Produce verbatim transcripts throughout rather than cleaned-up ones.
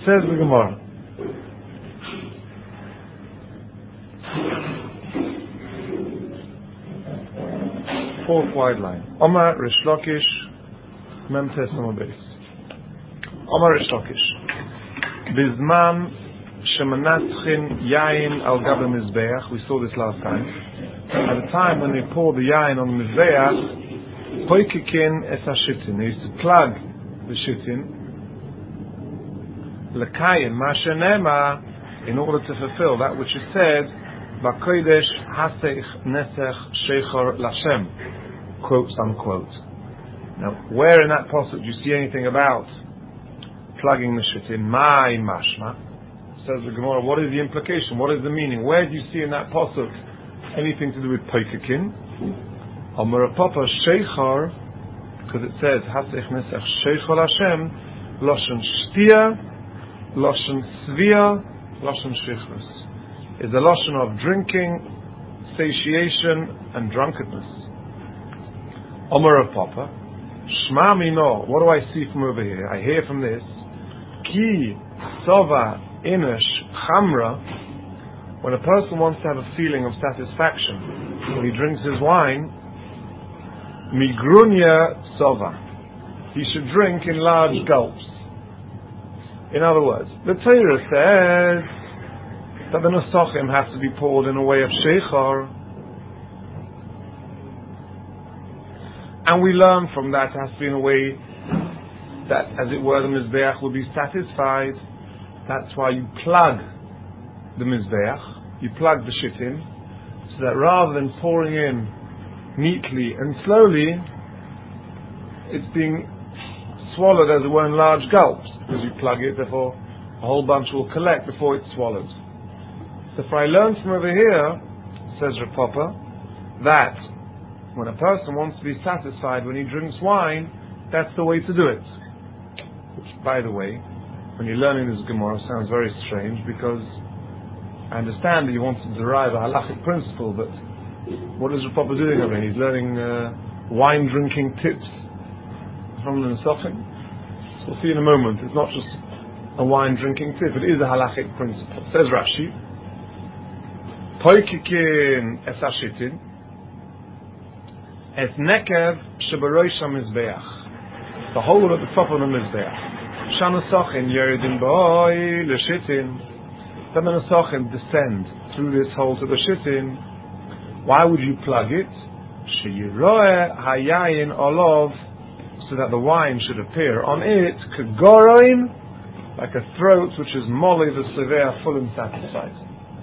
Says the Gemara. Fourth wide line. Omar Rish Lakish Mem Tesam Beis. Omar Rish Lakish. Bizman Shemanatchin Yain Al Gab Mizbeach. We saw this last time. At the time when they pour the yain on the Mizbeach, Poikikin Es HaShitin. They used to plug the shitin. Lekayim Mashenema, in order to fulfill that which is said, Bakodesh Hasech Nesech Sheichor Lashem, quote unquote. Now, where in that pasuk do you see anything about plugging the shitin? My mashma, says the Gemara. What is the implication? What is the meaning? Where do you see in that pasuk anything to do with poikekin? Amar Papa Sheichor, because it says Hasech Nesech Sheichor Lashem, Lashon Shtia, Lashon Svia, Lashon Shichrus. Is the Lashon of drinking, satiation, and drunkenness. Omer of Papa, Shma Mino, what do I see from over here? I hear from this, Ki Sova Inish Chamra, when a person wants to have a feeling of satisfaction, when he drinks his wine, Migrunya Sova, he should drink in large gulps. In other words, the Torah says that the Nesachim have to be poured in a way of Sheichor, and we learn from that it has to be in a way that, as it were, the Mizbeach will be satisfied. That's why you plug the Mizbeach, you plug the shitin, so that rather than pouring in neatly and slowly, it's being swallowed, as it were, in large gulps, because you plug it, therefore a whole bunch will collect before it's swallowed. So if I learn from over here, says Rav Papa, that when a person wants to be satisfied when he drinks wine, that's the way to do it. Which, by the way, when you're learning this Gemara, sounds very strange, because I understand that you want to derive a halachic principle, but what is Rav Papa doing over here? He's learning uh, wine drinking tips from the Nesachim. So we'll see in a moment. It's not just a wine drinking tip, it is a halachic principle. Says Rashi, Poikikin es hashitin es nekev shebarosh hamizbeach, the hole at the top of the mizbeach. Shanasachim yeridim b'oi l'shitin. The Nesachim descend through this hole to the shitin. Why would you plug it? Sheyiroeh hayayin olov, so that the wine should appear on it, kegoroin, like a throat which is molly the severe, full and satisfied.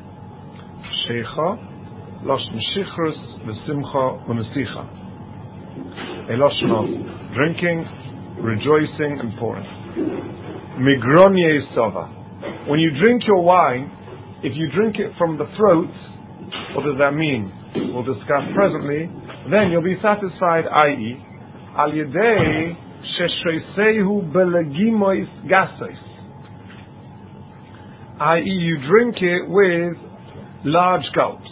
Sheicha, lashon shichrus, v'simcha, v'nesicha. A lashon of drinking, rejoicing, and pouring. Migronye sova. When you drink your wine, if you drink it from the throat, what does that mean? We'll discuss presently. Then you'll be satisfied, that is, al yedei sheshreisehu belegimois gasois, that is, you drink it with large gulps.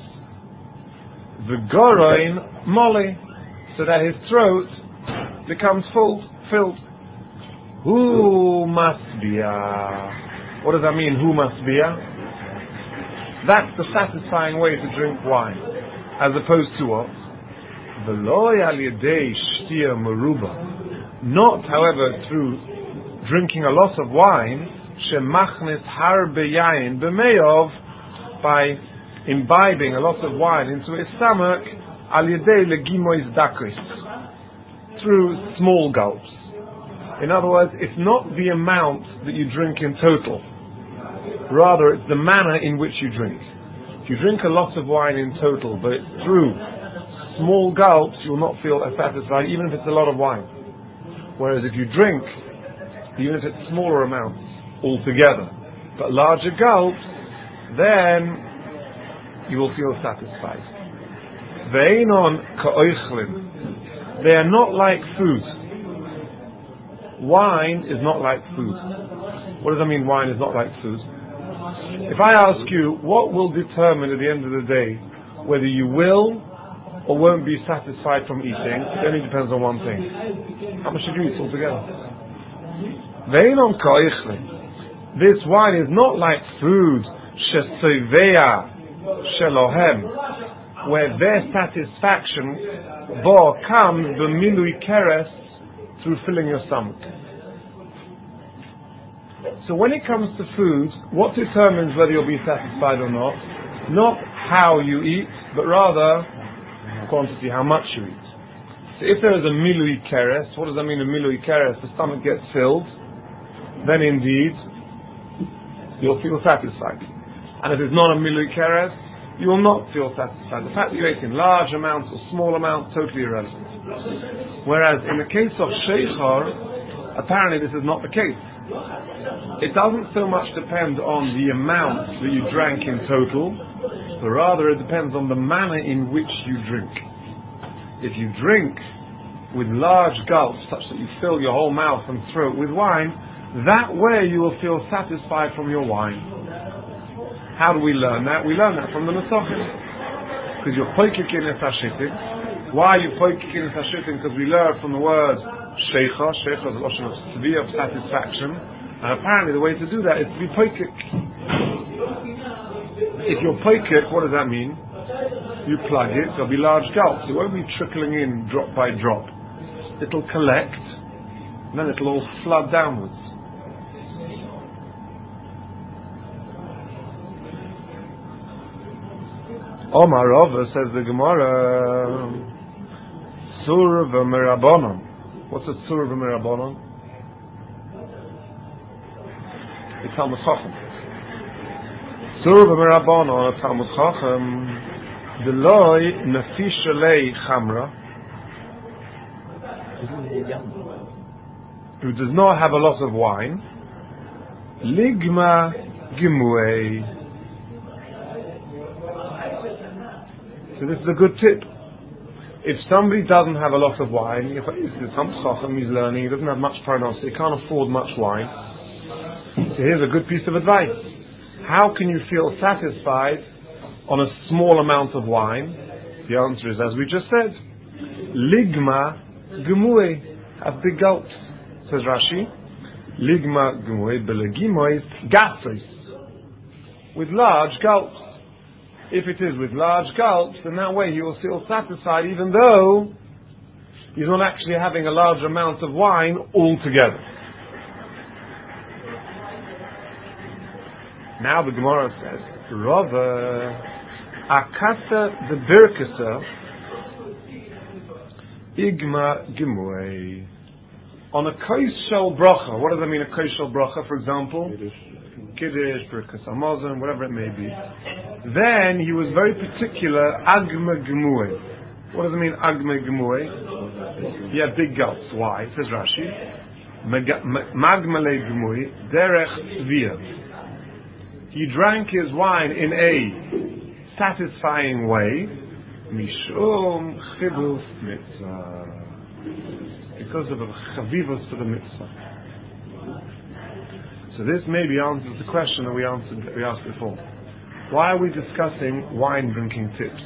V'goroin mole, so that his throat becomes full, filled. Hu masbia. What does that mean? Hu masbia? That's the satisfying way to drink wine, as opposed to what? V'lo al yedei shtia meruba. Not, however, through drinking a lot of wine, shemachnis harbe yain b'meov, by imbibing a lot of wine into his stomach, al yedei legimois dakris, through small gulps. In other words, it's not the amount that you drink in total, rather it's the manner in which you drink. If you drink a lot of wine in total, but through small gulps, you will not feel as satisfied, even if it's a lot of wine. Whereas if you drink, even if it's smaller amounts altogether, but larger gulps, then you will feel satisfied. Ve'enon ka'oichlin. They are not like food. Wine is not like food. What does that mean, wine is not like food? If I ask you, what will determine at the end of the day whether you will or won't be satisfied from eating, it only depends on one thing. How much did you eat altogether? Ve'enon ka'oichlin. This wine is not like food, shesovea shelohem, where their satisfaction bo comes b'milui keres, through filling your stomach. So when it comes to food, what determines whether you'll be satisfied or not? Not how you eat, but rather quantity, how much you eat. So if there is a milui keres, what does that mean, a milui keres? The stomach gets filled, then indeed you'll feel satisfied. And if it's not a milui keres, you will not feel satisfied. The fact that you ate in large amounts or small amounts, totally irrelevant. Whereas in the case of sheikhar, apparently this is not the case. It doesn't so much depend on the amount that you drank in total, but rather it depends on the manner in which you drink. If you drink with large gulps such that you fill your whole mouth and throat with wine, that way you will feel satisfied from your wine. How do we learn that? We learn that from the Nesachim. Because you're poikik in esashitim. Why are you poikik in esashitim? Because we learn from the word sheikha. Sheikha is a lotion of tzvi, of satisfaction. And apparently the way to do that is to be poikik. If you're poikik, what does that mean? You plug it, there'll be large gulps. It won't be trickling in drop by drop. It'll collect, and then it'll all flood downwards. Omar Rava, says the Gemara, Sur v'merabonon. What's a Sur v'merabonon? It's Talmud Chacham. Sur v'merabonon, a Talmud Chacham, Deloy nefisha lei chamra, who does not have a lot of wine, ligma gimuei. So this is a good tip. If somebody doesn't have a lot of wine, if it's some chacham he's learning, he doesn't have much pronos, he can't afford much wine. So here's a good piece of advice. How can you feel satisfied on a small amount of wine? The answer is, as we just said, ligma gemue, have big gulps. Says Rashi, ligma gemue belegimois gasos, with large gulps. If it is with large gulps, then that way he will feel satisfied, even though he's not actually having a large amount of wine altogether. Now the Gemara says, Rava akasa the birkasa igma gimuei. On a koshel bracha, what does that mean, a koshel bracha, for example? Kiddush, birkas hamazon, whatever it may be. Then he was very particular, agma gemuei. What does it mean, agma gemuei? He had big gulps. Why? Says Rashi, magmale gemuei, derech tzviyah. He drank his wine in a satisfying way, mishum chibuf mitzvah, because of a chavivus for the mitzvah. So this maybe answers the question that we answered that we asked before. Why are we discussing wine drinking tips?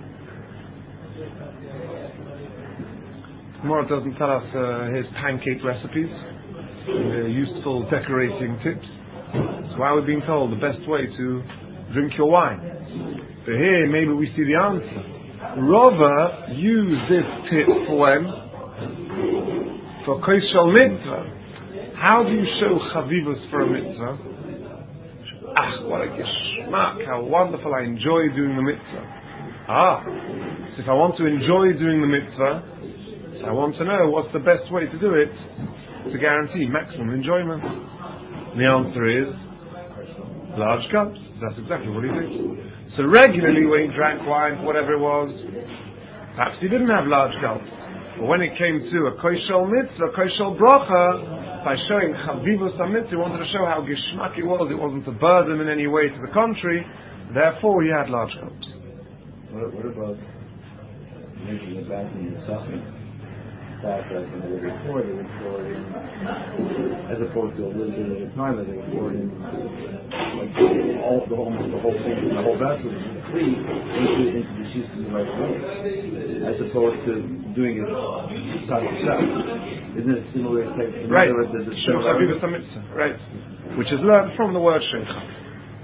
Gemara doesn't tell us uh, his pancake recipes, uh, useful decorating tips. So why are we being told the best way to drink your wine? So here maybe we see the answer. Rava used this tip for when? For koshel mitzvah. How do you show chavivus for a mitzvah? Ah, what a geschmack, how wonderful, I enjoy doing the mitzvah. Ah, so if I want to enjoy doing the mitzvah, I want to know what's the best way to do it to guarantee maximum enjoyment. And the answer is large cups. That's exactly what he did. So regularly when he drank wine, whatever it was, perhaps he didn't have large cups. But when it came to a koshel mitzvah, koshel bracha, by showing chavivus mitzvah, he wanted to show how geschmack it was. It wasn't a burden in any way to the contrary. Therefore, he had large cups. What, what about making it back in the suffering? process and they record it, record in, as opposed to a little bit at a time that they record in, like all the almost the whole thing, the whole vessel is complete into, into the sheets in the right place, as opposed to doing it side to side. Isn't it similar type? Right. The, the right. Which is learned from the word sheikha.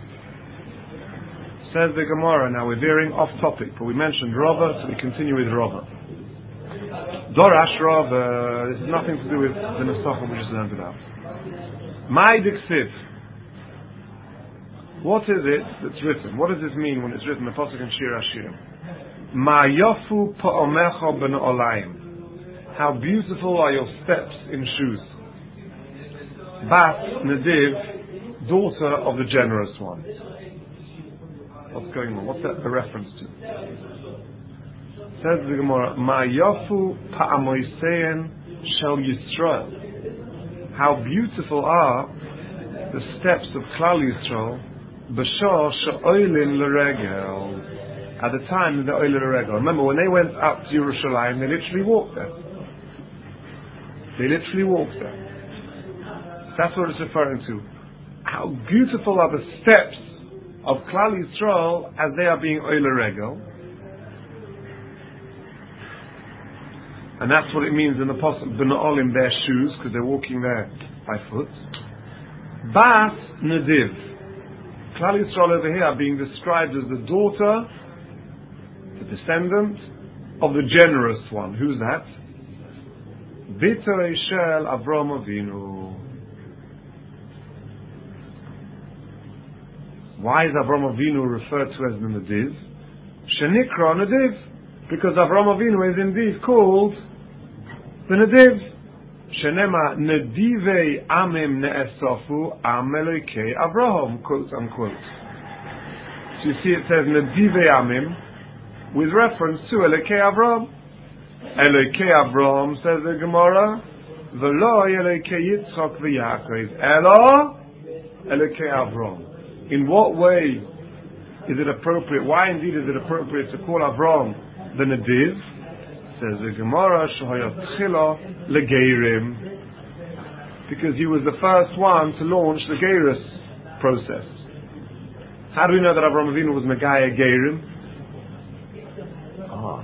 Says the Gemara. Now we're veering off topic, but we mentioned Rava, so we continue with Rava. Dorash Rava. This has nothing to do with the Nesachim we just learned about. My diksiv. What is it that's written? What does this mean when it's written in the pasuk in Shir Hashirim? Ma yofu pa'omecha ben olayim. How beautiful are your steps in shoes. Bat Nadiv, daughter of the generous one. What's going on? What's that a reference to? Says the Gemara, Ma yofu pa'amoisein shel Yisrael. How beautiful are the steps of Klal Yisrael, b'shor she'oilin l'regel. At the time that they're oilin l'regel. Remember, when they went up to Yerushalayim, they literally walked there. They literally walked there. That's what it's referring to. How beautiful are the steps of Klal Yisrael as they are being oile regel, and that's what it means in the pasuk b'na'olim their shoes because they're walking there by foot. Bas Nadiv, Klal Yisrael over here are being described as the daughter, the descendant of the generous one. Who's that? B'torei shel Avram Avinu. Why is Avram Avinu referred to as the Nadiv? Shenikra Nadiv, because Avram Avinu is indeed called the Nadiv. Shenema Nadivei Amim Ne'esofu Am Elokei Avraham, quote unquote. So you see it says Nadivei Amim with reference to Elokei Avraham. Elokei Avraham, says the Gemara, V'lo Elokei Yitzchak v'Yaakov, Elo Elokei Avraham. In what way is it appropriate? Why indeed is it appropriate to call Avram the Nadiv? Says the Gemara, Shohayat Chila Legeirim, because he was the first one to launch the Geirus process. How do we know that Avram Avinu was Megaya Geirim? Ah.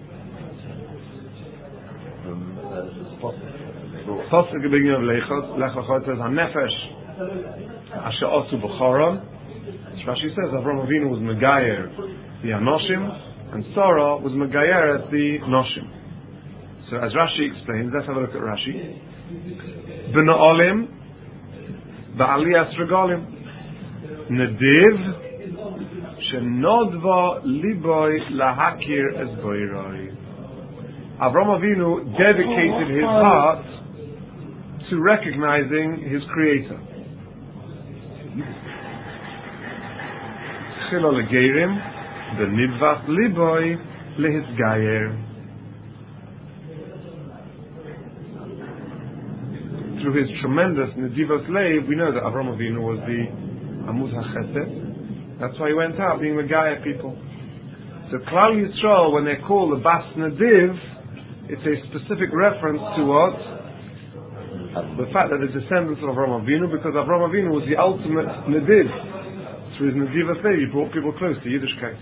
Pasuk at the beginning of Lechot, Lechot says, HaNefesh Asher Osu B'Choron. Rashi says Avram Avinu was Megayer the Anoshim, and Sarah was Megayer at the Noshim. So as Rashi explains, let's have a look at Rashi. B'Na'olim Ba'aliyas Regalim Nadiv Shenodva Liboy Lahakir Es Boiroi. Avram Avinu dedicated his heart to recognizing his Creator. Chilo legeirim, the nidvach liboy lehisgayer. Through his tremendous nedivas leiv, we know that Avram Avinu was the Amud HaChesed. That's why he went out being the Gaia people. So Klal Yisrael, when they call the Bas Nadiv, it's a specific reference to what? The fact that the descendants of Avram Avinu, because Avram Avinu was the ultimate Nadiv. Through his Nadiv affair, he brought people close to Yiddishkeit.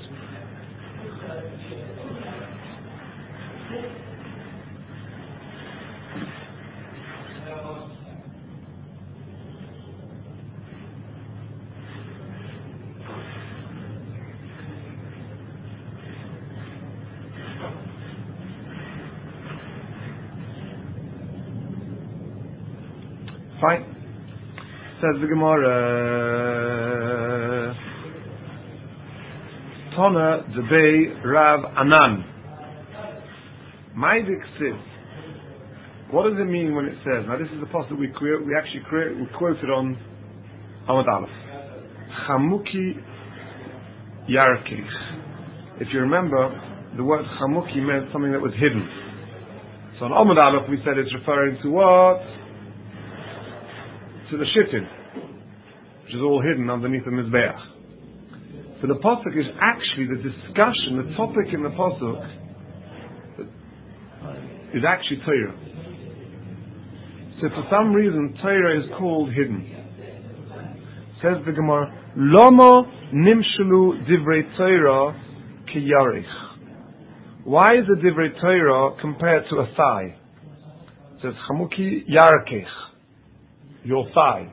Fine. Says the Gemara, Tona Debei Rav Anan. My diksiv. What does it mean when it says? Now this is the passage we create, we actually create, we quoted on Amud Aleph. Chamuki Yarkich. If you remember, the word Chamuki meant something that was hidden. So on Amud Aleph we said it's referring to what? To the shittim, which is all hidden underneath the mizbeach. So the pasuk is actually the discussion, the topic in the pasuk. is actually Torah. So for some reason, Torah is called hidden. Says the Gemara, Lama nimshulu divrei Torah ki yarich. Why is a divrei Torah compared to a thigh? It says, Chamuki yarkech, your thigh.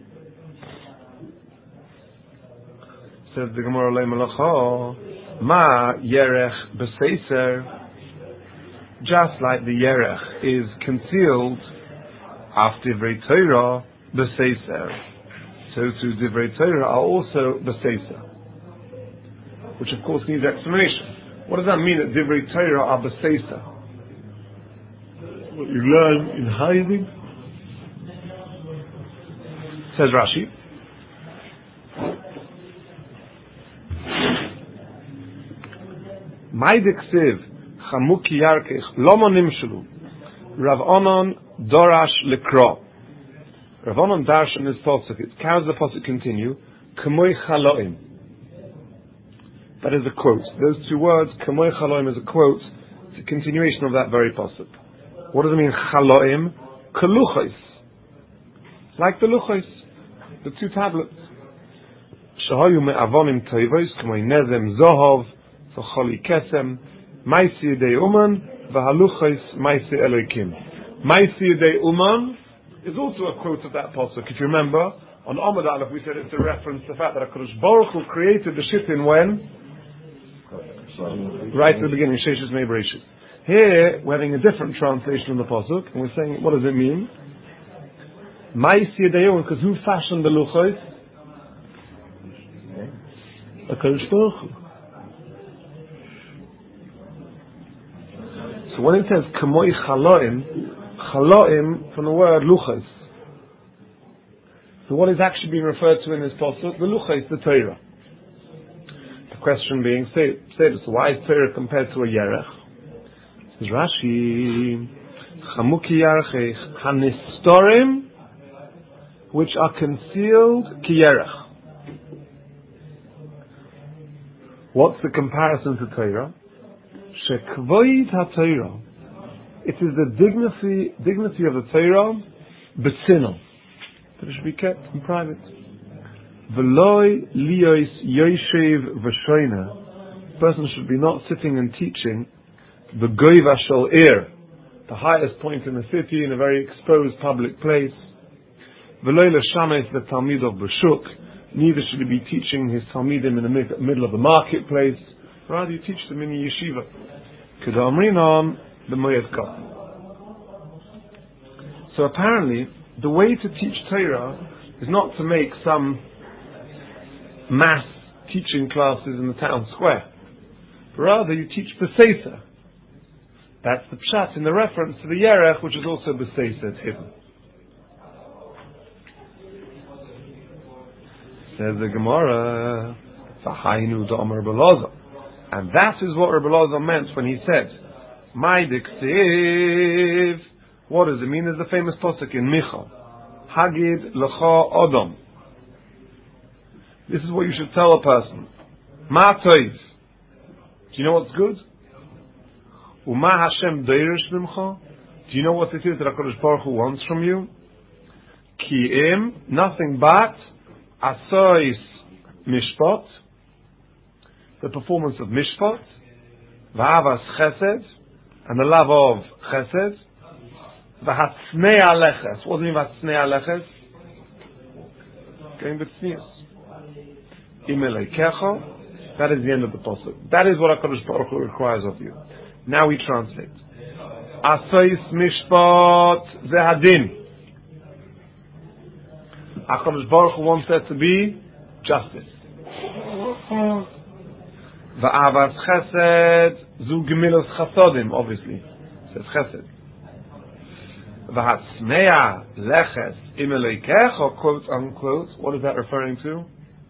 Says the Gemara, Le Malacha, Ma yerech b'seiser. Just like the yerech is concealed after divrei Torah b'seiser, so too divrei Torah are also b'seiser, which of course needs explanation. What does that mean that divrei Torah are b'seiser? What you learn in hiding? Says Rashi, Maidik Siv Chamuki Yarkech Lomo Nimshulu Rav Onon Dorash Lekro. Rav Onon Darsh in his pasuk. How does the pasuk continue? K'moy Chaloim. That is a quote. Those two words, K'moy Chaloim, is a quote. It's a continuation of that very pasuk. What does it mean, Chaloim? Keluchos. Like the luchos, the two tablets. Shahayu me'avonim toivos, K'moy Nezem Zohov, V'choli Kesem, Maisi Yedei Uman, V'haluchos Maisi Elokim. Maisi Yedei Uman is also a quote of that pasuk. If you remember, on Amud Aleph we said it's a reference to the fact that HaKadosh Baruch Hu created the Shittin when? Right at the beginning, Sheshis Mei Bereshis. Here, we're having a different translation of the pasuk, and we're saying, what does it mean? Maisi Yedei Uman, because who fashioned the luchos? HaKadosh Baruch Hu. So when it says K'moy Chaloim, Chaloim from the word Luchos. So what is actually being referred to in this pasuk? The Luchos, the Torah. The question being said, so why is Torah compared to a Yerech? Says Rashi, Chamuki Yarchech Hanistorim, which are concealed Ki Yerech. What's the comparison to Torah? Shekvoid HaTorah. It is the dignity dignity of the Torah, b'sinah, that it should be kept in private. V'loi liyos yoshev v'shoina. Person should be not sitting and teaching the goyva shel ir, the highest point in the city, in a very exposed public place. V'loi l'shames the talmid of b'shuk. Neither should he be teaching his talmidim in the mid- middle of the marketplace. Rather, you teach them in the yeshiva. Kedamrinon the Moed Katan. So apparently, the way to teach Torah is not to make some mass teaching classes in the town square. Rather, you teach B'Seisa. That's the pshat in the reference to the Yerech, which is also B'Seisa, it's hidden. Says the Gemara, V'hainu da'amar B'Loza. And that is what Rabbi Elazar meant when he said, My diksiv. What does it mean? There's the famous pasuk in Micha. Hagid lecha odom. This is what you should tell a person. Ma toiv. Do you know what's good? Uma Hashem deirish mimcha. Do you know what it is that HaKadosh Baruch Hu wants from you? Ki im, nothing but asois mishpat, the performance of mishpat, v'avas chesed, and the love of chesed, v'hatznei aleches. What does it mean v'hatznei aleches? Going b'tznius. Imeleikecha. That is the end of the pasuk. That is what HaKadosh Baruch Hu requires of you. Now we translate. Asois mishpat zehadin. HaKadosh Baruch Hu wants there to be justice. Va'avas chesed zu gemilos chasodim, obviously. It says chesed. V'hatzmeya leches imeleikecha, quote unquote. What is that referring to?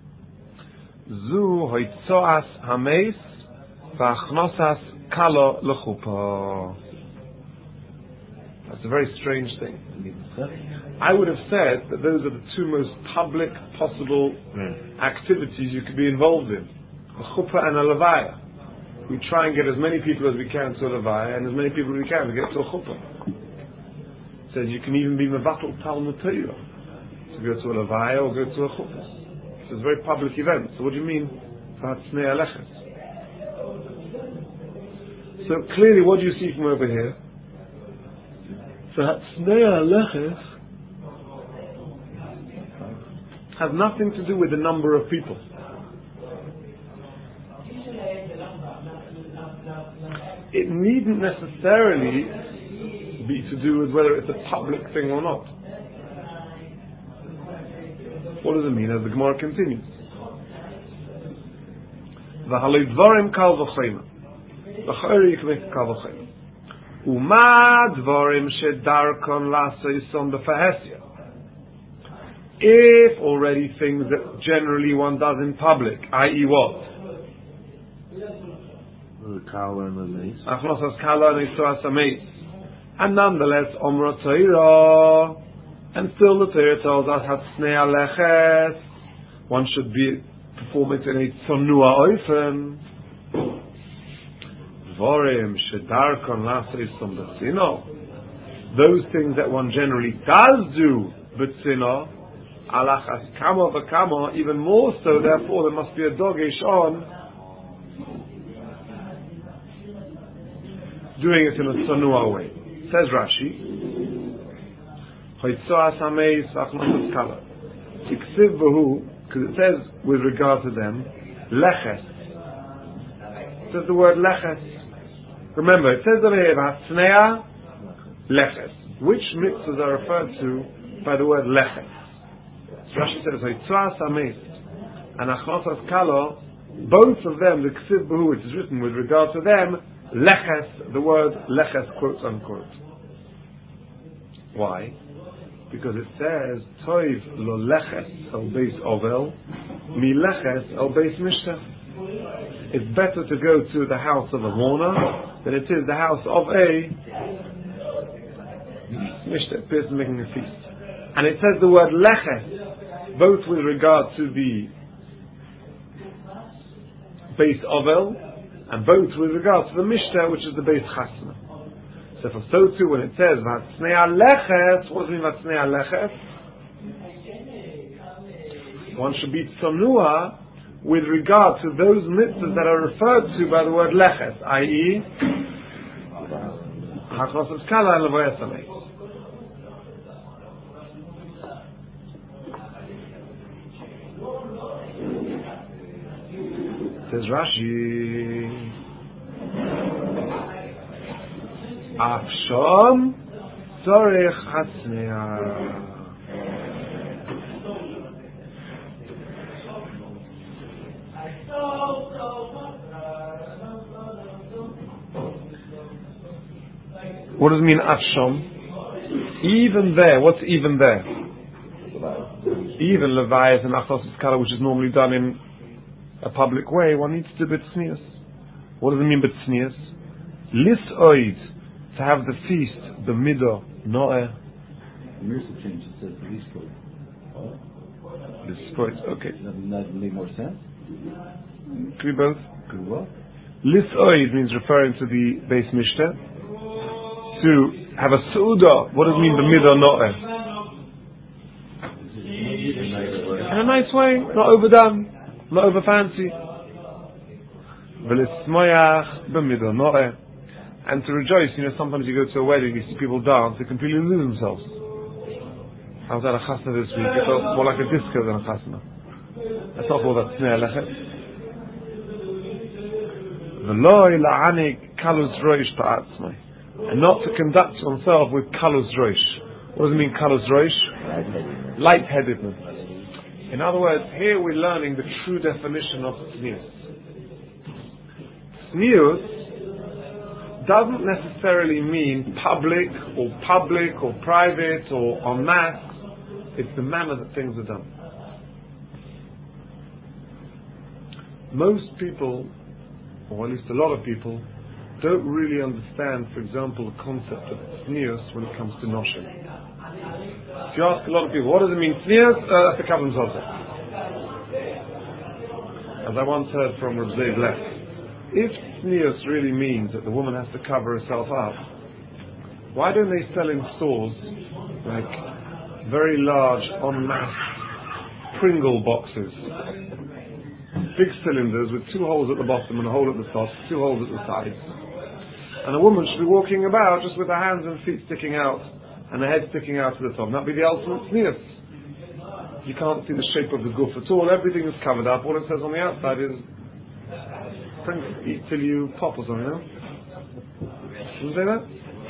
Zu hoitzoas hameis v'achnosas kalo lechupa. That's a very strange thing. I would have said that those are the two most public possible mm. activities you could be involved in. A chuppah and a levaya. we try and get as many people as we can to a levaya and as many people as we can to get to a chuppah. It says you can even be mevatel Talmud Torah to go to a levaya or go to a chuppah. It's a very public event. So what do you mean? Hatznei aleches. So clearly, what do you see from over here? So Hatznei aleches has nothing to do with the number of people. It needn't necessarily be to do with whether it's a public thing or not. What does it mean as the Gemara continues? V'halei dvarim kal v'choyma. V'choyri yikmeh kal v'choyma. Uma dvarim shedarkon la'aseisom b'fahesya. If already things that generally one does in public, that is what? The kala and the mace. Achnosas kala and Yisuas HaMeis. And nonetheless, Omra Torah, and still the Torah tells us Hatznei aleches, one should be perform it in a tzonua oifen. Dvorim shedarkon la'aseisom b'tzino. Those things that one generally does do b'tzino, alachas kamo v'kamo, even more so, therefore there must be a dogesh on doing it in a tzonua way. Says Rashi, Hoitzoas hameis achnosas kala. Iksiv b'hu, because it says with regard to them, leches. It says the word leches. Remember, it says over here, Hatznei leches. Which mitzvahs are referred to by the word leches? So Rashi says, Hoitzoas hameis and achnosas kala, both of them, the Ksiv b'hu, which is written with regard to them, leches, the word leches, quote unquote. Why? Because it says, Toiv lo leches el beis ovel, mi leches el beis mishta. It's better to go to the house of a mourner than it is the house of a mishta, a person making a feast. And it says the word leches, both with regard to the beis ovel, and both with regard to the Mishnah, which is the base chasna. So for so too, when it says Vatznei aleches, what does it mean Vatznei aleches? One should be tzonua with regard to those mitzvahs that are referred to by the word leches, that is, hachnosas kala and levoyas hameis. Says Rashi, Afshom Tzorech Hatznei. What does it mean, Afshom? Even there, what's even there? Even Levias and Achnosas Kala, which is normally done in a public way, one needs to b'tznius. What does it mean b'tznius? Lisoid, to have the feast, the midah, noeh. The Mirza change, it says lisoid. Lisoid, okay. Doesn't that make more sense? Could be both. Could be what? Lisoid means referring to the base mishnah. To have a su'udah, what does it mean the midah, noeh? In a nice way, not overdone. Not over fancy. And to rejoice, you know, sometimes you go to a wedding, you see people dance, they completely lose themselves. I was at a chasna this week, it felt more like a disco than a chasna. That's not all that Tznius Lechet. And not to conduct oneself with kalus roish. What does it mean kalus roish? Lightheadedness. In other words, here we're learning the true definition of tznius. Tznius doesn't necessarily mean public or public or private or en masse. It's the manner that things are done. Most people, or at least a lot of people, don't really understand, for example, the concept of tznius when it comes to noshim. If you ask a lot of people, what does it mean tznius? Uh, that's a kavan zozah. As I once heard from Reb Zev Leff, if tznius really means that the woman has to cover herself up, why don't they sell in stores like very large en masse Pringle boxes, big cylinders with two holes at the bottom and a hole at the top, two holes at the sides, and a woman should be walking about just with her hands and feet sticking out and her head sticking out to the top? That'd be the ultimate tznius. You can't see the shape of the goof at all. Everything is covered up. All it says on the outside is Pringle, eat till you pop or something, no? Didn't say that?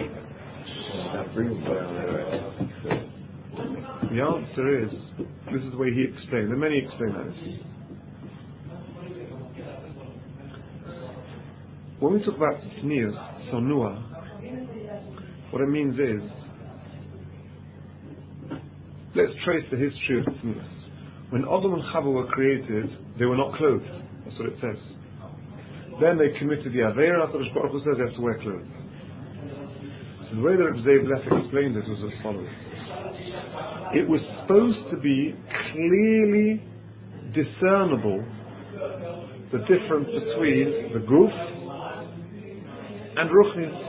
The answer is, this is the way he explained, and many explain that. When we talk about tznius, sonua, what it means is, let's trace the history of tznius. When Adam and Chava were created, they were not clothed. That's what it says. Then they committed the Aveira, and HaKadosh Baruch Hu says they have to wear clothes. So the way that Rebbe Blech explained this was as follows. It was supposed to be clearly discernible the difference between the guf and ruchnis.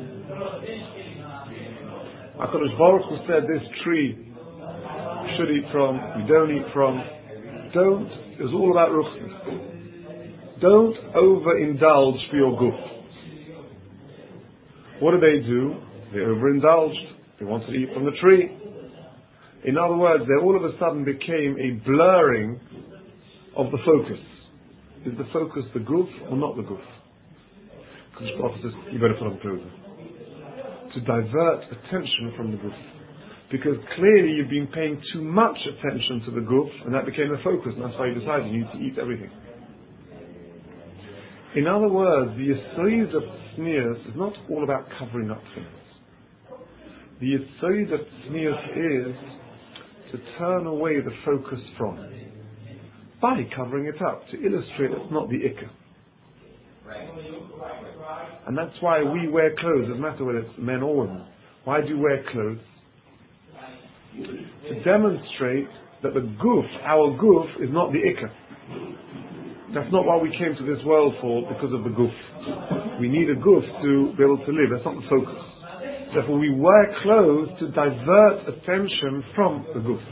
HaKadosh Baruch Hu said this tree should eat from, we don't eat from. Don't, it was all about ruchnis. Don't overindulge for your guf. What did they do? They overindulged. They wanted to eat from the tree. In other words, they all of a sudden became a blurring of the focus. Is the focus the guf or not the guf? Because the Prophet says, you better put on clothes. To divert attention from the guf. Because clearly you've been paying too much attention to the guf, and that became the focus, and that's why you decided you need to eat everything. In other words, the yesod of tznius is not all about covering up things. The yesod of tznius is to turn away the focus from, by covering it up, to illustrate it's not the ikka. And that's why we wear clothes, it doesn't matter whether it's men or women. Why do you wear clothes? To demonstrate that the guf, our guf, is not the ikka. That's not why we came to this world for, because of the guf. We need a guf to be able to live. That's not the focus. Therefore we wear clothes to divert attention from the guf.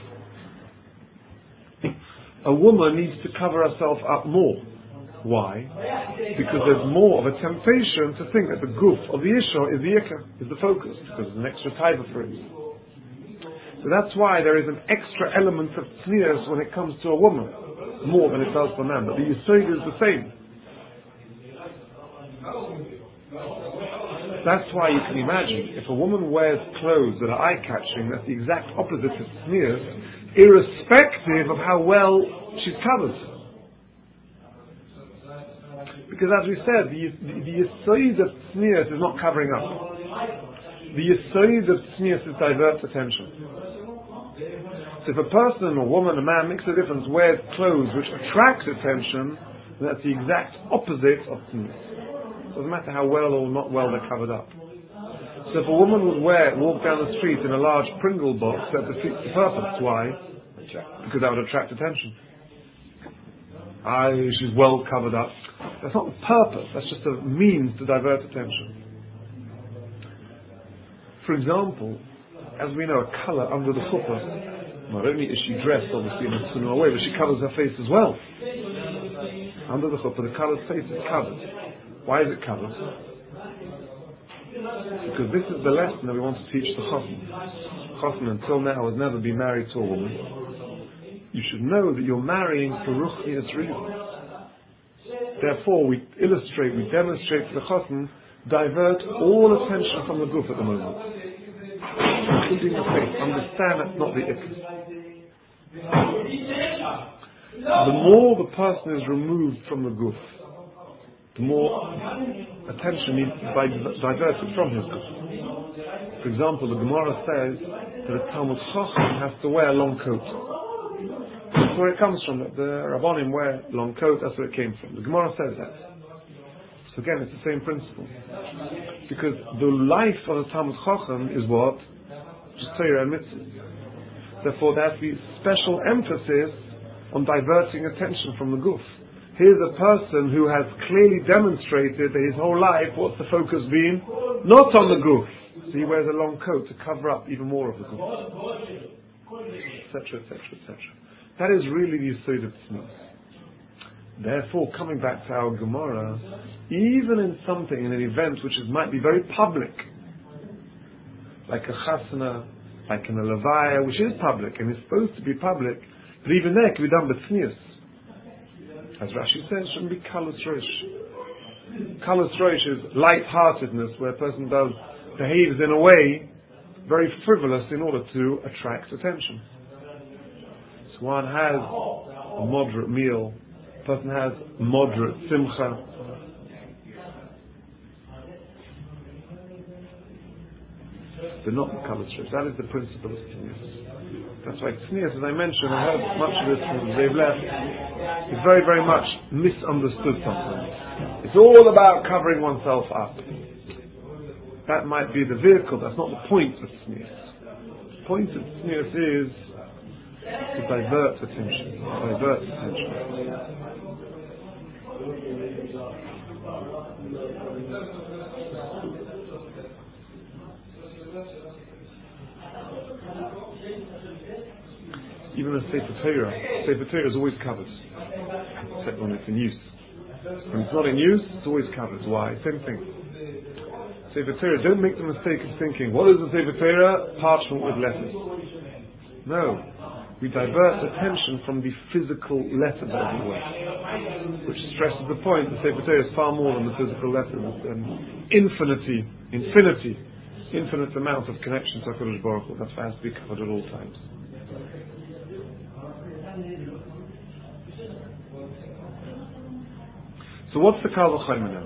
A woman needs to cover herself up more. Why? Because there's more of a temptation to think that the guf of the isha is the ikka, is the focus, because there's an extra taiva for it. So that's why there is an extra element of tznius when it comes to a woman, more than it does for a man. But the yesod is the same. That's why you can imagine, if a woman wears clothes that are eye-catching, that's the exact opposite of tznius, irrespective of how well she's covered. Because as we said, the, the, the yesod of tznius is not covering up. The yesod of tznius is divert attention. So if a person, a woman, a man, makes a difference, wears clothes which attract attention, then that's the exact opposite of tznius. It doesn't matter how well or not well they're covered up. So if a woman would wear, walk down the street in a large Pringle box, that defeats the purpose. Why? Because that would attract attention. I, she's well covered up. That's not the purpose, that's just a means to divert attention. For example, as we know, a colour under the chuppah, not only is she dressed obviously in a similar way, but she covers her face as well. Under the chuppah, the colour's face is covered. Why is it covered? Because this is the lesson that we want to teach the chassan. Chassan until now has never been married to a woman. You should know that you're marrying for ruchnius reasons. Therefore, we illustrate, we demonstrate to the chassan, divert all attention from the guf at the moment, including the face. Understand that's not the ikka. The more the person is removed from the guf, the more attention needs to be diverted from his guf. For example, the Gemara says that a Talmud Chacham has to wear a long coat. That's where it comes from, that the Rabbanim wear long coat, that's where it came from. The Gemara says that. So again, it's the same principle. Because the life of the Talmud Chacham is what? Just Torah and mitzvah. Therefore there has to be special emphasis on diverting attention from the guf. Here's a person who has clearly demonstrated that his whole life, what's the focus been? Not on the goof. So he wears a long coat to cover up even more of the goof. Etc, etc, et cetera. That is really the Yesod of Tznius. Therefore, coming back to our Gemara, even in something, in an event which is, might be very public, like a chasna, like in a levaya, which is public and is supposed to be public, but even there it can be done with tznius. As Rashi says, it shouldn't be kalus rosh. Kalus rosh is light-heartedness, where a person does behaves in a way very frivolous in order to attract attention. So one has a moderate meal, a person has moderate simcha. They're not the kalus rosh. That is the principle of tznius. That's why tznius, as I mentioned, I heard much of this from they've left, is very, very much misunderstood sometimes. It's all about covering oneself up. That might be the vehicle, that's not the point of tznius. The point of tznius is to divert attention. Divert attention. Even a Sefer Torah, Sefer Torah is always covered, except when it's in use. When it's not in use, it's always covered. Why? Same thing. Sefer Torah, don't make the mistake of thinking, what is the Sefer Torah? Parchment with letters. No. We divert attention from the physical letters everywhere, which stresses the point that Sefer Torah is far more than the physical letters, and infinity, infinity, infinite amount of connection to HaKadosh Baruch Hu. That's why it has to be covered at all times. So what's the Kal V'Chomer now?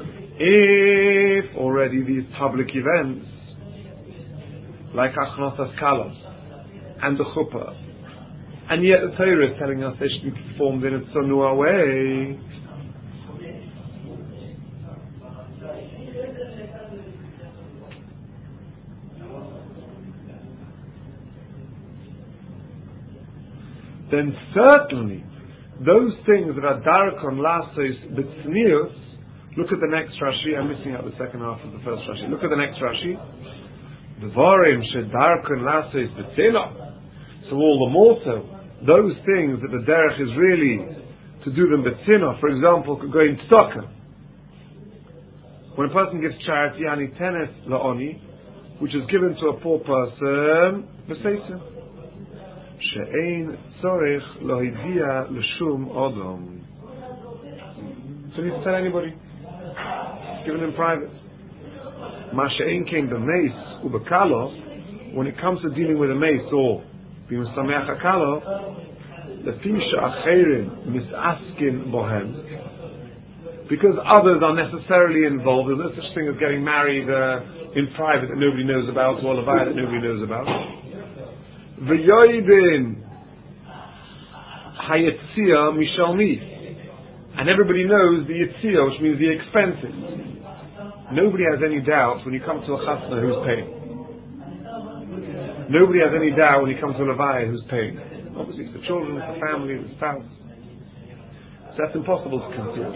If already these public events, like Achnasas Kalos and the Chuppah, and yet the Torah is telling us they should be performed in a tzonua way, then certainly those things that are darkon lasos b'tznius. Look at the next Rashi. I'm missing out the second half of the first Rashi. Look at the next Rashi. Dvarim shedarkon lasos b'tznius. So all the more so, those things that the derech is really to do them b'tznius. For example, could go in tzedakah. When a person gives charity, ani tenes la'oni, which is given to a poor person, b'seisim. She'ein tzorech lo hivia l'shum odom. So you need to tell anybody. It's given in private. Ma she'ein came b'meis u'b'kalo, when it comes to dealing with a mace or b'misameach ha'kalo, lefi she'acherim misaskin bohem, because others are necessarily involved. There's no such thing as getting married uh, in private that nobody knows about, or a levaya that nobody knows about. V'yoidin hayetzia mishalmi, and everybody knows the yetzia, which means the expenses. Nobody has any doubt when you come to a chasna who's paying. Nobody has any doubt when you come to a levaya who's paying. Obviously, it's the children, it's the family, it's the spouse. So that's impossible to conceal.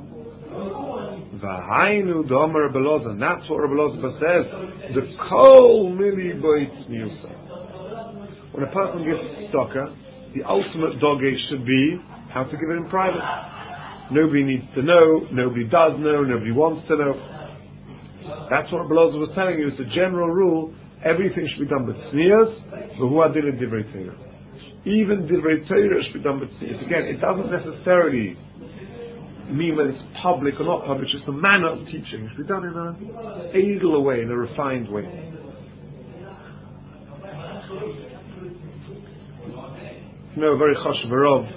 V'hainu domer Rebbe Elazar, and that's what Rebbe Elazar says. The kol mili boitz miusa. When a person gives tzedakah, the ultimate doggage should be how to give it in private. Nobody needs to know, nobody does know, nobody wants to know. That's what Rebbe Elazar was telling you. It's a general rule. Everything should be done with tznius, v'hu adil divrei Torah. Even divrei Torah should be done with tznius. Again, it doesn't necessarily mean whether it's public or not public, it's just the manner of teaching. It should be done in an edel way, in a refined way. You know, a very chashuv Rav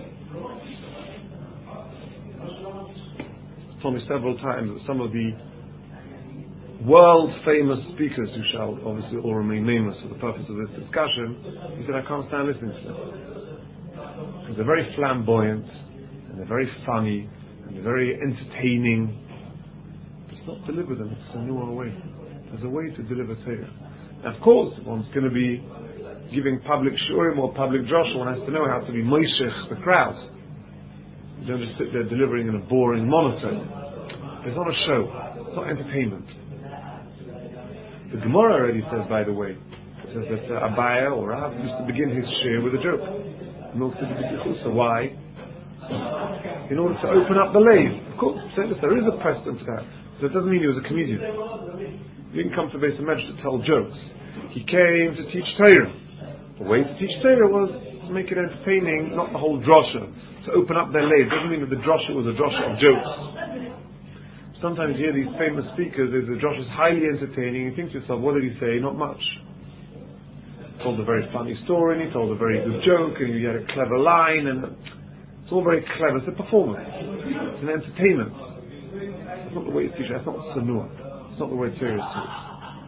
told me several times that some of the world famous speakers, who shall obviously all remain nameless for the purpose of this discussion, he said, I can't stand listening to them. Because they're very flamboyant, and they're very funny, and they're very entertaining. It's not deliver them, it's a newer way. There's a way to deliver Torah. Now, of course, if one's going to be giving public shurim or public drasha, one has to know how to be moishech the crowd. You don't just sit there delivering in a boring monotone. It's not a show. It's not entertainment. The Gemara already says, by the way, it says that uh, Abaya or Rav used to begin his share with a joke. So why? In order to open up the lathe. Of course, there is a precedent for that. So it doesn't mean he was a comedian. He didn't come to Beis HaMedrash to tell jokes. He came to teach Torah. The way to teach Torah was to make it entertaining, not the whole drosha. To open up their lathe. It doesn't mean that the drosha was a drosha of jokes. Sometimes you hear these famous speakers, the drosha is highly entertaining. You think to yourself, what did he say? Not much. He told a very funny story, and he told a very good joke, and he had a clever line, and it's all very clever. It's a performance. It's an entertainment. That's not the way to teach. That's not sanua. It's not the way Torah is taught.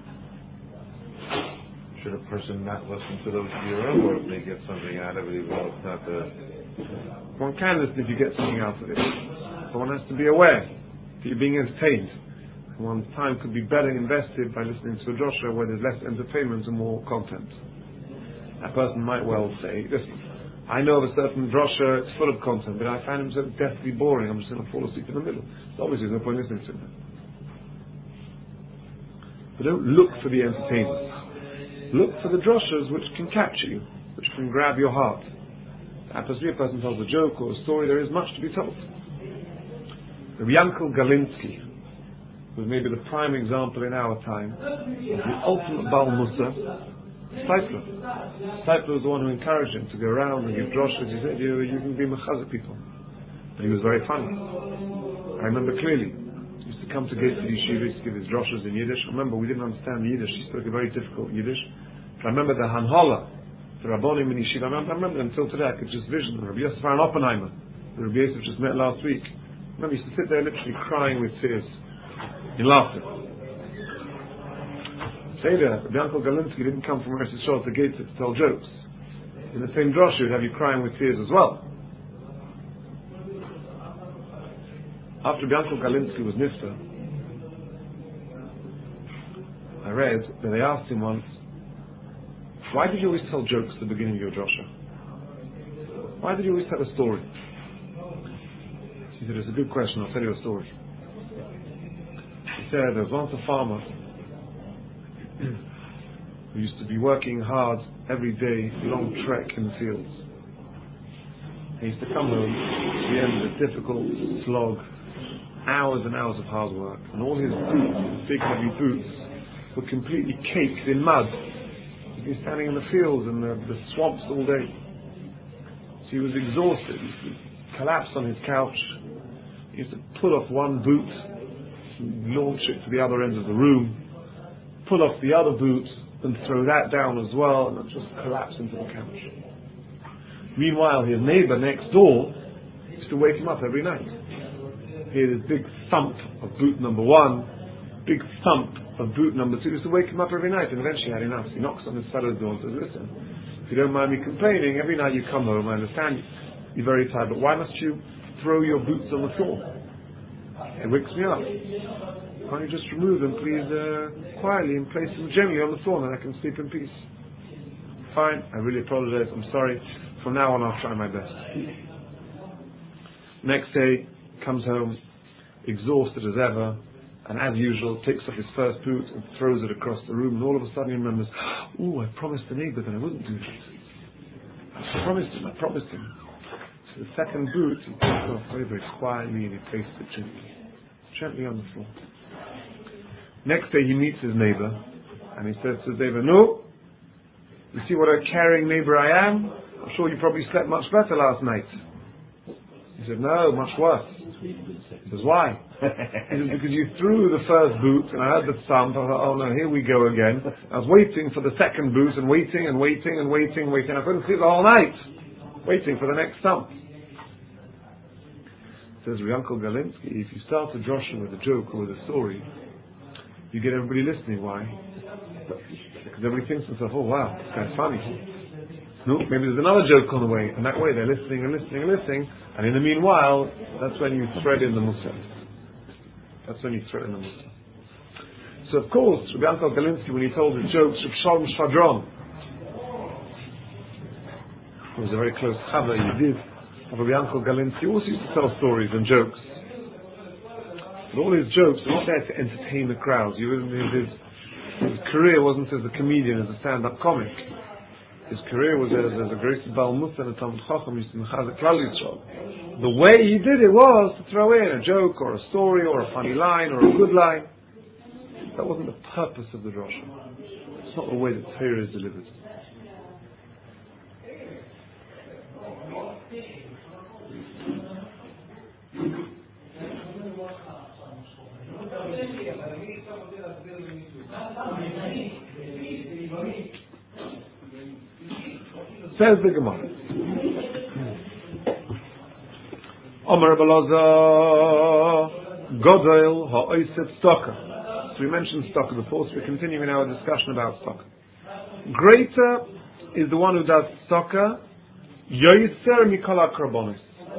Should a person not listen to those Yiram, or if they get something out of it, well, it's not the... One can listen if you get something out of it. But one has to be aware that you're being entertained. And one's time could be better invested by listening to a drosha where there's less entertainment and more content. That person might well say, listen, I know of a certain drosha, it's full of content, but I find him so deathly boring, I'm just going to fall asleep in the middle. So obviously there's no point listening to him. But don't look for the entertainment. Look for the droshas which can capture you, which can grab your heart. After a person tells a joke or a story, there is much to be told. Rabbi Yankel Galinsky was maybe the prime example in our time of the ultimate Baal Musa. Steipler. Steipler was the one who encouraged him to go around and give droshas. He said, you, you can be mechazah people. And he was very funny. I remember clearly. He used to come to Gates Yeshiva to give his droshas in Yiddish. I remember we didn't understand Yiddish. He spoke a very difficult Yiddish. But I remember the Hanhola, the Rabbonim in Yeshiva. I remember, I remember until today I could just vision Rabbi Yosef Aaron Oppenheimer, the Rabbi Yosef just met last week. I remember he used to sit there literally crying with tears in laughter. Say that Rabbi Yankel Galinsky didn't come from Eretz Yisrael to Gates to tell jokes. In the same drosha, he'd have you crying with tears as well. After Rabbi Yankel Galinsky was nifter, I read that they asked him once, why did you always tell jokes at the beginning of your drosha? Why did you always tell a story? He said, it's a good question, I'll tell you a story. He said, there was once a farmer who used to be working hard every day, long trek in the fields. He used to come home at the end of a difficult slog, hours and hours of hard work, and all his boots, his big heavy boots, were completely caked in mud. He'd been standing in the fields and the, the swamps all day. So he was exhausted. He used to collapse on his couch. He used to pull off one boot, launch it to the other end of the room, pull off the other boot and throw that down as well, and then just collapse into the couch. Meanwhile, his neighbor next door used to wake him up every night. He had this big thump of boot number one, big thump of boot number two. He used to wake him up every night, and eventually he had enough. He knocks on his fellow's door and says, listen, if you don't mind me complaining, every night you come home, I understand you're very tired, but why must you throw your boots on the floor? It wakes me up. Can't you just remove them, please, uh, quietly, and place them gently on the floor, and I can sleep in peace? Fine, I really apologize, I'm sorry. From now on, I'll try my best. Next day, comes home, exhausted as ever, and as usual, takes off his first boot and throws it across the room, and all of a sudden he remembers, oh, I promised the neighbor that I wouldn't do that. I promised him, I promised him. So the second boot, he takes off very, very quietly, and he places it gently, gently on the floor. Next day he meets his neighbor, and he says to his neighbor, no, you see what a caring neighbor I am? I'm sure you probably slept much better last night. He said, no, much worse. He says, why? He says, because you threw the first boot, and I heard the thump. I thought, oh no, here we go again. I was waiting for the second boot, and waiting, and waiting, and waiting, and waiting. I couldn't sleep the whole night, waiting for the next thump. Says Yankel Galinsky, if you start a drosha with a joke or with a story, you get everybody listening. Why? Because everybody thinks to themselves, oh wow, it's kind of funny. No, maybe there's another joke on the way, and that way they're listening and listening and listening, and in the meanwhile, that's when you thread in the Musa. That's when you thread in the Musa. So of course, Rabbi Yankel Galinsky, when he told his jokes, Reb Shalom Shvadron, who was a very close Chaver, he did, Rabbi Yankel Galinsky also used to tell stories and jokes. But all his jokes were not there to entertain the crowd. He was, his, his career wasn't as a comedian, as a stand-up comic. His career was as, as a great Baal Musa and a Talmud Chacham, used to Mechazik Klal Yisrael. The way he did it was to throw in a joke or a story or a funny line or a good line. That wasn't the purpose of the drasha. It's not the way that Torah is delivered. Says the Gemara. Omer Balaza Godel Ha'oisef Stocker. So we mentioned Stocker before, so we're continuing our discussion about Stocker. Greater is the one who does Stocker, Yoiser Mikala Karbonis.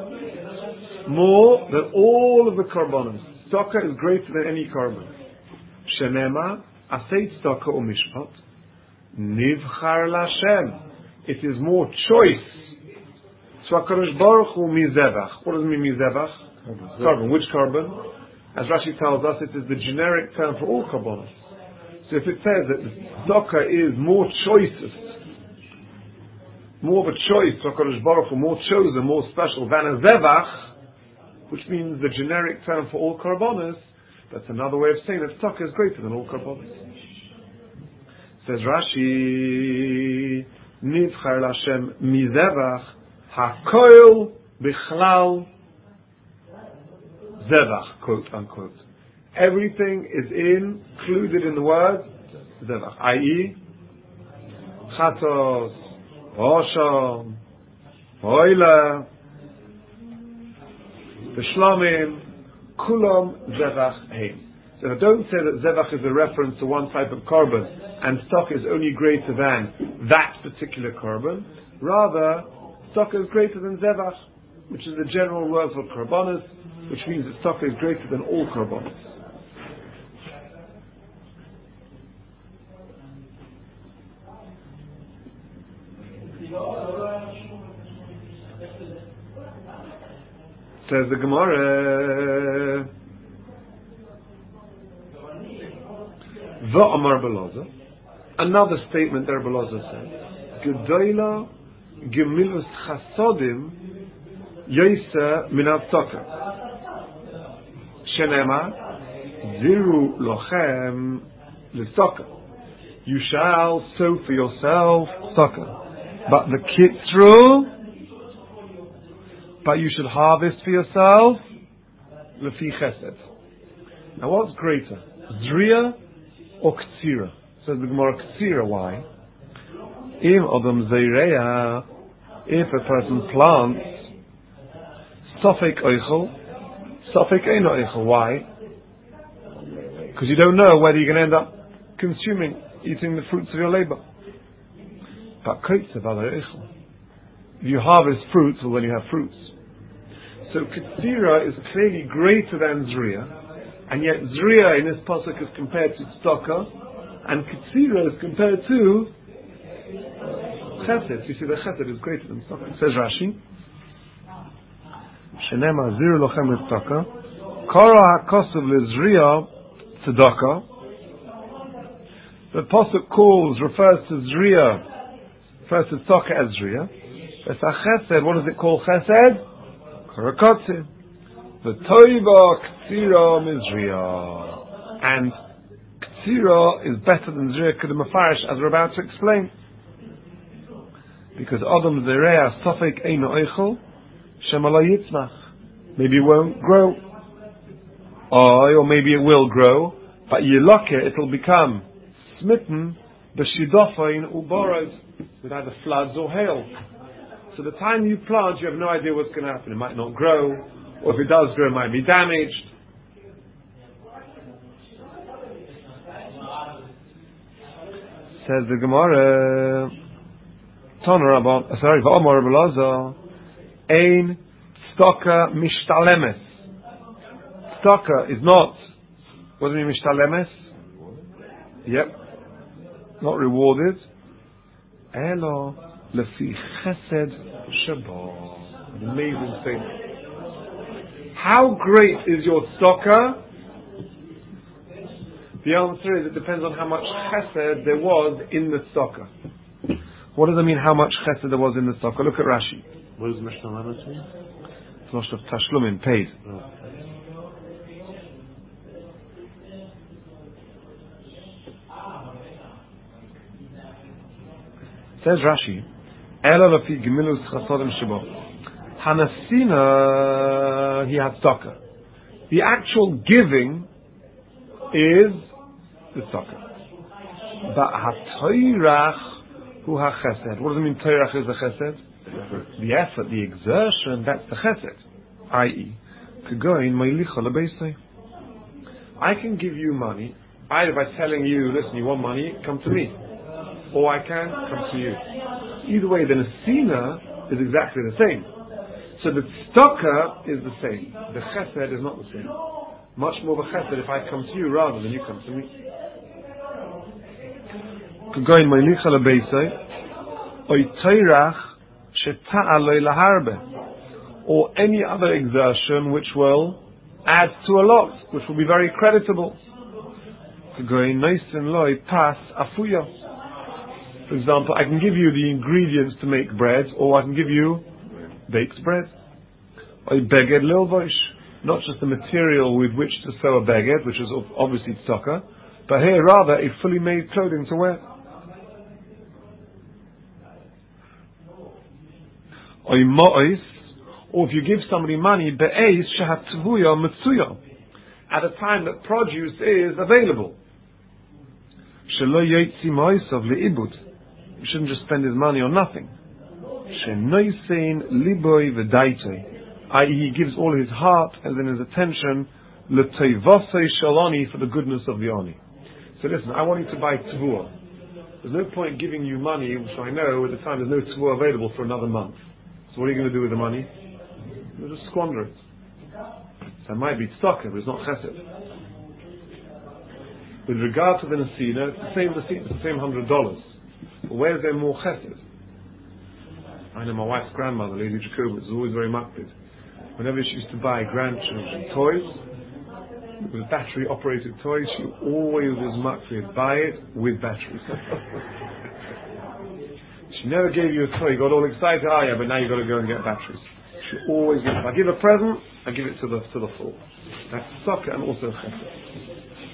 More than all of the Karbonis. Stocker is greater than any carbon. Shenema, Aseit Stocker or Mishpat, Nivchar Lashem. It is more choice. So HaKadosh Baruch Hu Mizevach. What does it mean Mizevach? Carbon. Which carbon? As Rashi tells us, it is the generic term for all carbonos. So if it says that the Stocker is more choicest, more of a choice, so HaKadosh Baruch Hu, more chosen, more special than a Zevach, which means the generic term for all carbonos, that's another way of saying that Stocker is greater than all carbonos. Says Rashi, Nivchar Lashem Mizevach HaKoil Bichlal Zevach, quote unquote. Everything is included in the word Zevach, that is, Chatos, Osham, Oila, the Shlomim, Kulam Zevach Heim. So don't say that Zevach is a reference to one type of carbon and Stocker is only greater than that particular carbon. Rather, Stocker is greater than Zevach, which is the general word for carbonos, which means that Stocker is greater than all carbonos. Says the Gemara, V'amar Belaza. Another statement there Belaza said, Gedoyla Gemilus Chasodim Yoisa Minav Stocker. Shenema Ziru Lochem L'Stocker. You shall sow for yourself Stocker. But the Kitzru, but you should harvest for yourself Lefi Chesed. Now what's greater? Zriya or Ktsira? Says the Gemara, Ktsira, why? Im Odom Zeireya, if a person plants Sofek Oichel, Sofek Eino Oichel, why? Because you don't know whether you're going to end up consuming, eating the fruits of your labor. But Kaitsev Ala Oichel. If you harvest fruits, well then you have fruits. So Ktsira is clearly greater than Zriya, and yet Zriya in this pasuk is compared to Stocker, and Ktsira is compared to Chesed. You see, the Chesed is greater than Stocker. Says Rashi, Shenema Ziru Lochem L'Stocker, Kara HaKosuv L'Zriya Tzedakah. The pasuk calls, refers to Zriya, refers to Stocker as Zriya. But Chesed, what does it call Chesed? Karakotzi. The Toiva Ktsira Mizriya. And Ktsira is better than Zriya Kedemafarish, as we're about to explain. Because Adam Zereya Sofek Eino Eichel Shemala Yitzmach. Maybe it won't grow. Or, or maybe it will grow, but Yilokeh, it'll become smitten B'Shidofain Uboros, with either floods or hail. So the time you plant, you have no idea what's going to happen. It might not grow, or if it does grow, it might be damaged. Says the Gemara, Toner about, sorry, V'amar Belaza, Ein Stocker Mishtalemes. Stocker is not, what does it mean Mishtalemes? Yep, not rewarded. Elo Lefi Chesed Shabo. An amazing statement. How great is your tzedakah? The answer is it depends on how much chesed there was in the tzedakah. What does it mean, how much chesed there was in the tzedakah? Look at Rashi. What does Mishnah mean? It's not of tashlumin, paid. Oh. Says Rashi, Ela lafi gemilus chasodim shebo. Hanasina, he had tzedakah. The actual giving is the tzedakah. But ha-toirach hu ha-chesed. What does it mean toirach is the chesed? The effort, the exertion, that's the chesed. that is, kegoin meilicha lebeisei. I can give you money, either by telling you, listen, you want money, come to me. Or I can come to you. Either way, the nesina is exactly the same. So the tzedakah is the same. The chesed is not the same. Much more of a chesed if I come to you rather than you come to me. Kegoin meilicha lebeisei, oy toirach sheta'aloi laharbe, or any other exertion which will add to a lot, which will be very creditable. Kegoin noisin loi pas afuya. For example, I can give you the ingredients to make bread, or I can give you baked bread. Or beged lilvosh, not just the material with which to sew a beged, which is obviously tzedakah, but here rather a fully made clothing to wear. Or mo'is, or if you give somebody money, be'eis shehat tvuya mitzuya, at a time that produce is available. Shelo yotzi mo'isav le'ibud. You shouldn't just spend his money on nothing. Shenoisein liboy v'daitoi, that is, he gives all his heart and then his attention l'toivosei shaloni, for the goodness of the oni. So listen, I want you to buy tvua. There's no point giving you money, which I know at the time there's no tvua available for another month. So what are you going to do with the money? You'll just squander it. So it might be tzedakah, but it's not chesed. With regard to the nesina, it's the same nesina, it's the same hundred dollars. But where is there more chesed? I know my wife's grandmother, Lady Jacoba, was always very makpid. Whenever she used to buy grandchildren toys, with battery-operated toys, she always was makpid. Buy it with batteries. She never gave you a toy, you got all excited, ah yeah, but now you've got to go and get batteries. She always gives, if I give a present, I give it to the to the full. That's tzedakah and also chesed.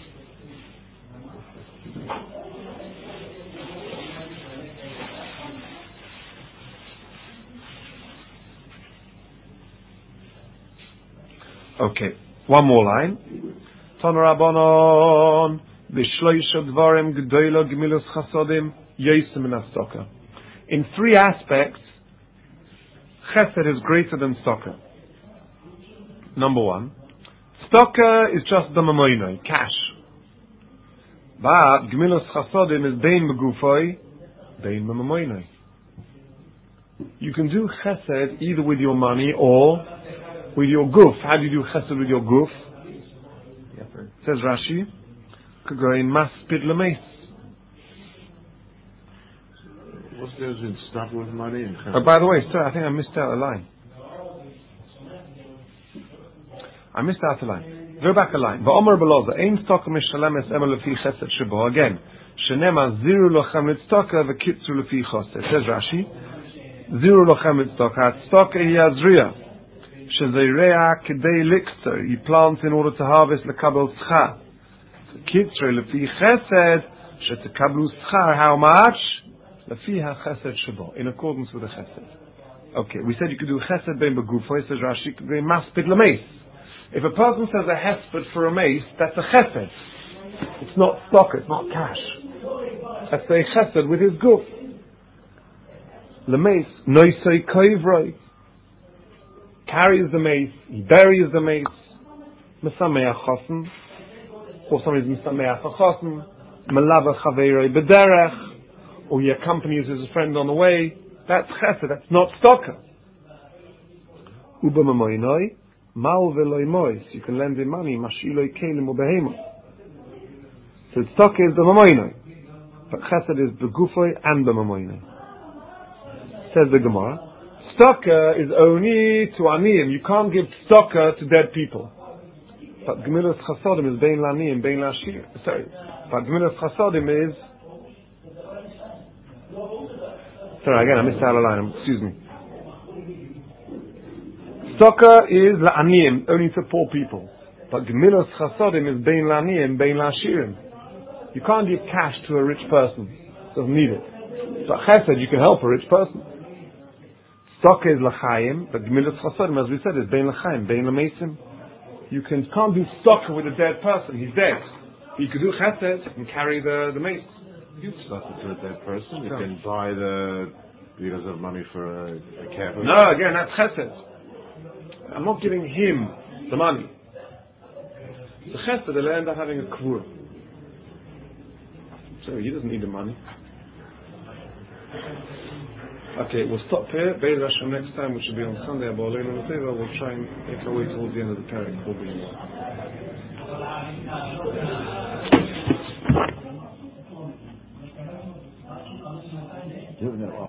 Okay, one more line. Tana Rabbanon, v'shloisha dvarim g'doila g'milus chasodim yosem min tzedakah. In three aspects, chesed is greater than tzedakah. Number one, tzedakah is just the mamoinai, cash. But g'milus chasodim is bein begufoi, bein mamoinai. You can do chesed either with your money or with your guf. How do you do chesed with your guf? Says Rashi, Kagoin maspid lemeis. What's the difference in stuff with money and chesed? Oh, by the way, sir, I think I missed out a line. I missed out a line. Go back a line. Va'omer beloza, ein tzedakah mishalemes emel lefi chesed shebo. Again, shenema ziru lochem tzedakah v'kitzu lefi chesed. Says Rashi, ziru lochem tzedakah. Tzedakah hi azriya. Shezeirea kedei likter. He plants in order to harvest lekabel schar. Kitzre lefi chesed shetekablu schar. How much? Lefi ha-chesed shebo. In accordance with the chesed. Okay, we said you could do chesed bein begufo. Says Rashi, could be maspid lemeis. If a person says a hesped for a mace, that's a chesed. It's not stock, it's not cash. That's a chesed with his guf. Lemeis noisei koivroi. Carries the mace, he buries the mace, Mesameach Chosen, or somebody's Mesameach Chosen, Melava Chaveiroi Bederech, or he accompanies his friend on the way. That's chesed, that's not tzedakah. Uba Mamoinoi, Mal Veloi Mois, you can lend him money, Mashiloi Kelim Ubehemo. So tzedakah is the Mamoinoi, but chesed is the Gufoi and the Mamoinoi. Says the Gemara, Tzedakah is only to aniyim. You can't give tzedakah to dead people. But Gemilas Chasodim is bein laniyim, bein lashir. Sorry. But Gemilas Chasodim is... Sorry, again, I missed out a line. Excuse me. Tzedakah is la'aniyim, only to poor people. But Gemilas Chasodim is bein laniyim, bein lashirim. You can't give cash to a rich person. Doesn't need it. But chesed, you can help a rich person. Tzedakah is l'chaim, but Gemilas Chasodim, as we said, is bein l'chaim, bein l'meisim. You can, can't do tzedakah with a dead person. He's dead. You can do chesed and carry the, the mace. You give tzedakah to a dead person. You can buy the... He doesn't have money for a, a cab. No, again, that's chesed. I'm not giving him the money. The chesed, they'll end up having a kvur. So he doesn't need the money. Okay, we'll stop here. Be'ez Hashem next time, which will be on Sunday. We'll try and make our way towards the end of the parak. We'll be